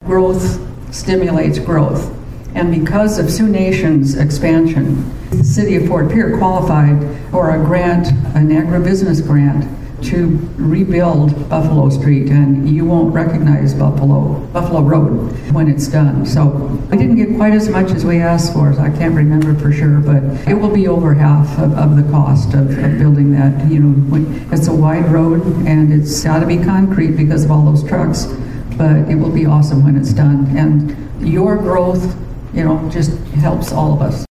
Growth stimulates growth. And because of Sioux Nation's expansion, the city of Fort Pierre qualified for a grant, an agribusiness grant, to rebuild Buffalo Street, and you won't recognize Buffalo Road when it's done. So we didn't get quite as much as we asked for, so I can't remember for sure, but it will be over half of the cost of building that. It's a wide road, and it's got to be concrete because of all those trucks, but it will be awesome when it's done. And your growth, just helps all of us.